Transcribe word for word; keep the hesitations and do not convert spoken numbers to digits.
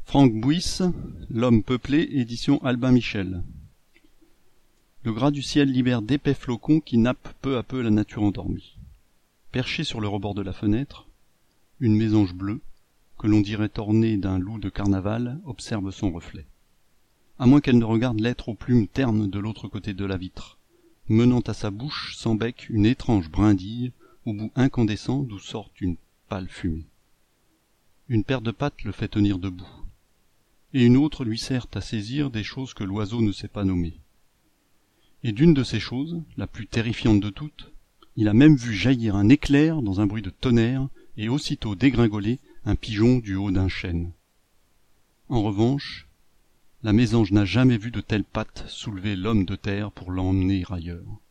Franck Bouys, L'homme peuplé, édition Albin Michel. Le gras du ciel libère d'épais flocons qui nappent peu à peu la nature endormie. Perchée sur le rebord de la fenêtre, une mésange bleue, que l'on dirait ornée d'un loup de carnaval, observe son reflet. À moins qu'elle ne regarde l'être aux plumes ternes de l'autre côté de la vitre, menant à sa bouche sans bec une étrange brindille, au bout incandescent d'où sort une pâle fumée. Une paire de pattes le fait tenir debout, et une autre lui sert à saisir des choses que l'oiseau ne sait pas nommer. Et d'une de ces choses, la plus terrifiante de toutes, il a même vu jaillir un éclair dans un bruit de tonnerre, et aussitôt dégringoler un pigeon du haut d'un chêne. En revanche, la mésange n'a jamais vu de telles pattes soulever l'homme de terre pour l'emmener ailleurs.